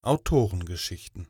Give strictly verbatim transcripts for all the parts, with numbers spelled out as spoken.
Autorengeschichten.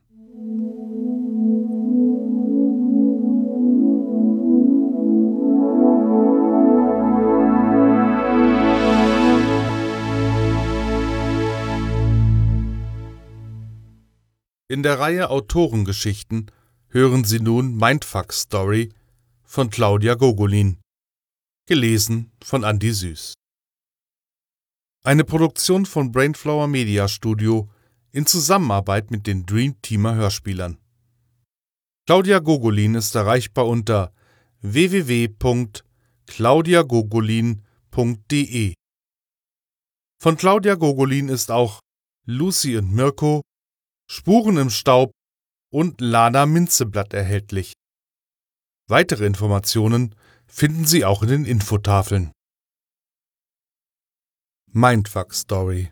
In der Reihe Autorengeschichten hören Sie nun Mindfuck Story von Claudia Gogolin, gelesen von Andi Süß. Eine Produktion von Brainflower Media Studio in Zusammenarbeit mit den Dream Teamer Hörspielern. Claudia Gogolin ist erreichbar unter w w w punkt claudia gogolin punkt d e. Von Claudia Gogolin ist auch Lucy und Mirko, Spuren im Staub und Lana Minzeblatt erhältlich. Weitere Informationen finden Sie auch in den Infotafeln. Mindfuck Story.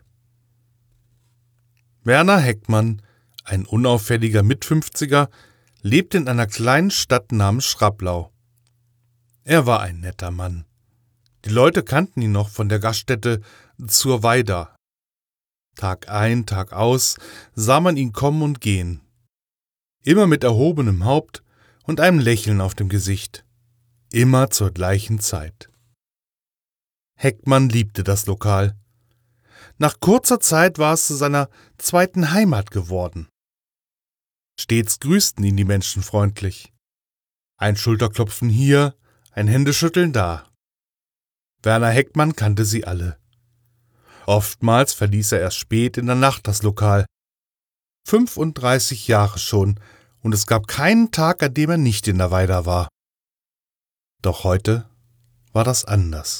Werner Heckmann, ein unauffälliger Mitfünfziger, lebt in einer kleinen Stadt namens Schraplau. Er war ein netter Mann. Die Leute kannten ihn noch von der Gaststätte Zur Weida. Tag ein, Tag aus sah man ihn kommen und gehen. Immer mit erhobenem Haupt und einem Lächeln auf dem Gesicht. Immer zur gleichen Zeit. Heckmann liebte das Lokal. Nach kurzer Zeit war es zu seiner zweiten Heimat geworden. Stets grüßten ihn die Menschen freundlich. Ein Schulterklopfen hier, ein Händeschütteln da. Werner Heckmann kannte sie alle. Oftmals verließ er erst spät in der Nacht das Lokal. fünfunddreißig Jahre schon, und es gab keinen Tag, an dem er nicht in der Weida war. Doch heute war das anders.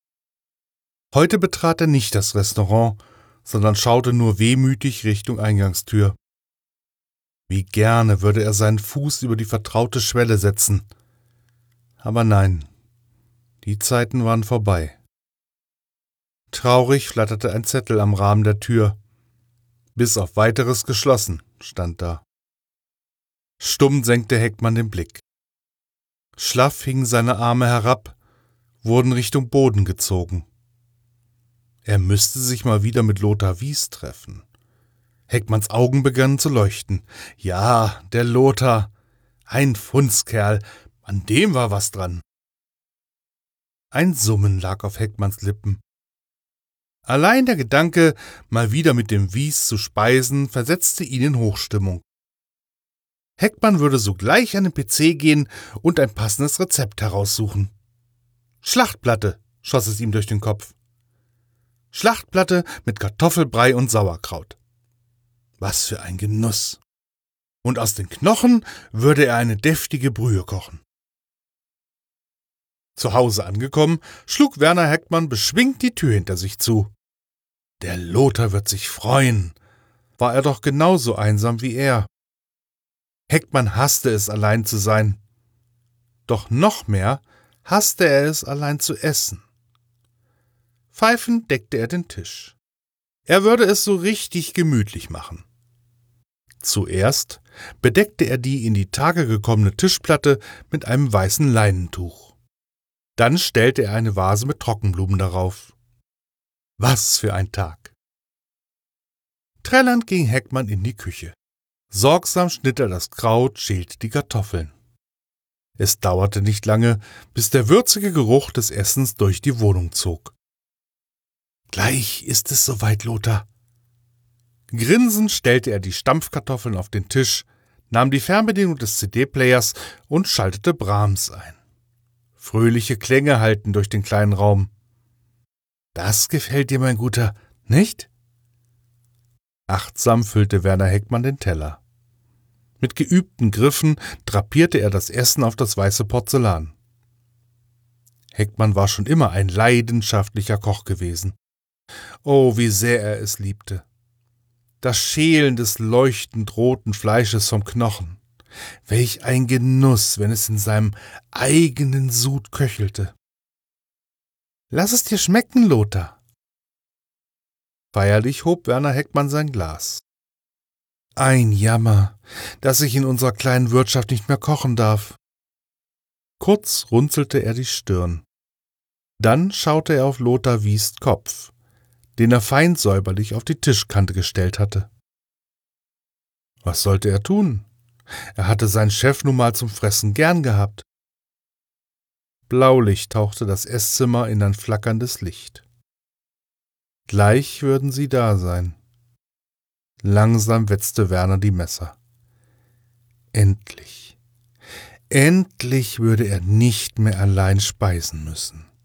Heute betrat er nicht das Restaurant, sondern schaute nur wehmütig Richtung Eingangstür. Wie gerne würde er seinen Fuß über die vertraute Schwelle setzen. Aber nein, die Zeiten waren vorbei. Traurig flatterte ein Zettel am Rahmen der Tür. Bis auf Weiteres geschlossen, stand da. Stumm senkte Heckmann den Blick. Schlaff hingen seine Arme herab, wurden Richtung Boden gezogen. Er müsste sich mal wieder mit Lothar Wies treffen. Heckmanns Augen begannen zu leuchten. Ja, der Lothar, ein Fundskerl, an dem war was dran. Ein Summen lag auf Heckmanns Lippen. Allein der Gedanke, mal wieder mit dem Wies zu speisen, versetzte ihn in Hochstimmung. Heckmann würde sogleich an den P C gehen und ein passendes Rezept heraussuchen. Schlachtplatte, schoss es ihm durch den Kopf. Schlachtplatte mit Kartoffelbrei und Sauerkraut. Was für ein Genuss! Und aus den Knochen würde er eine deftige Brühe kochen. Zu Hause angekommen, schlug Werner Heckmann beschwingt die Tür hinter sich zu. Der Lothar wird sich freuen. War er doch genauso einsam wie er. Heckmann hasste es, allein zu sein. Doch noch mehr hasste er es, allein zu essen. Pfeifend deckte er den Tisch. Er würde es so richtig gemütlich machen. Zuerst bedeckte er die in die Tage gekommene Tischplatte mit einem weißen Leinentuch. Dann stellte er eine Vase mit Trockenblumen darauf. Was für ein Tag! Trällernd ging Heckmann in die Küche. Sorgsam schnitt er das Kraut, schälte die Kartoffeln. Es dauerte nicht lange, bis der würzige Geruch des Essens durch die Wohnung zog. »Gleich ist es soweit, Lothar.« Grinsend stellte er die Stampfkartoffeln auf den Tisch, nahm die Fernbedienung des C D-Players und schaltete Brahms ein. Fröhliche Klänge hallten durch den kleinen Raum. »Das gefällt dir, mein Guter, nicht?« Achtsam füllte Werner Heckmann den Teller. Mit geübten Griffen drapierte er das Essen auf das weiße Porzellan. Heckmann war schon immer ein leidenschaftlicher Koch gewesen. Oh, wie sehr er es liebte. Das Schälen des leuchtend roten Fleisches vom Knochen. Welch ein Genuss, wenn es in seinem eigenen Sud köchelte. »Lass es dir schmecken, Lothar.« Feierlich hob Werner Heckmann sein Glas. »Ein Jammer, dass ich in unserer kleinen Wirtschaft nicht mehr kochen darf.« Kurz runzelte er die Stirn. Dann schaute er auf Lothar Wies' Kopf, den er fein säuberlich auf die Tischkante gestellt hatte. Was sollte er tun? Er hatte seinen Chef nun mal zum Fressen gern gehabt. Blaulicht tauchte das Esszimmer in ein flackerndes Licht. Gleich würden sie da sein. Langsam wetzte Werner die Messer. Endlich, endlich würde er nicht mehr allein speisen müssen.